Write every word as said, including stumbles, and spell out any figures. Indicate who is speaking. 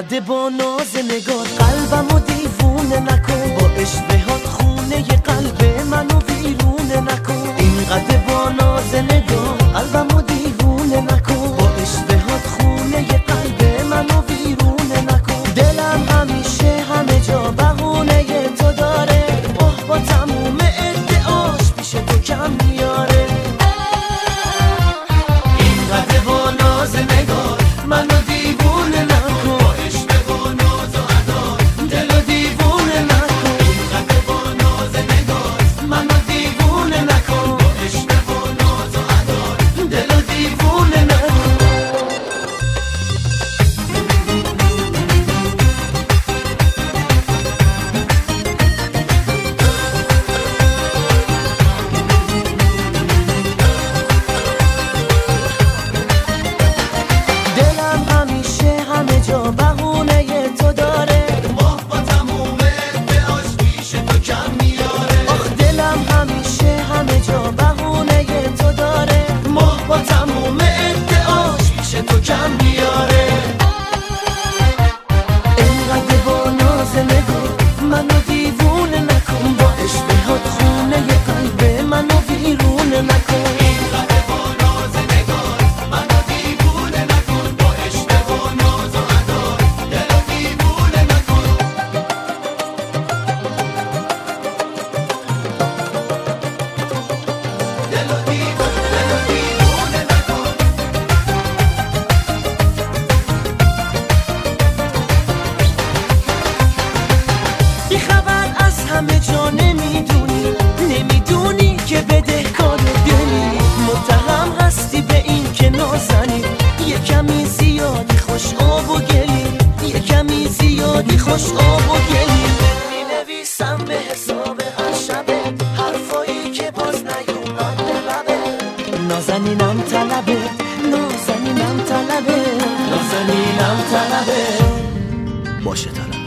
Speaker 1: اینقدر با ناز نگاه قلبمو دیوونه نکن، با اشتهات خونه ی قلب منو ویرونه نکن. اینقدر با ناز نگاه قلبمو دیوونه نکن، با اشتهات خونه ی قلب منو ویرونه نکن. دلم همیشه همه جا بهونه ی تو داره، اوه با تموم ادعاش پیش تو کم میاره. اینقدر با ناز نگاه منو دیوونه نکن، با عشق و ناز و ادا دلو دیوونه نکن. اینقدر با ناز نگاه منو دیوونه نکن، با عشق و ناز و ادا دلو دیوونه نکن. بهونه ی تو داره، ماه با تموم ادعاش پیش تو کم میاره. آخ دلم همیشه همه جا بهونه ی تو داره، ماه با تموم ادعاش پیش تو کم میاره. اینقدر با ناز نگاه منو دیوونه نکن، با اشتهات خونه ی قلب منو ویرونه نکن. همه جا نمیدونی نمیدونی که بدهکار دلی، متهم هستی به این که نازنی یه کمی زیادی خوش آب و گلی، یه کمی زیادی خوش آب و گلی. مینویسم به حساب هر شبه حرفایی که باز نیومد به لبه. نازنینم طلبه، نازنینم طلبه، نازنینم طلبه. باشه طلبه.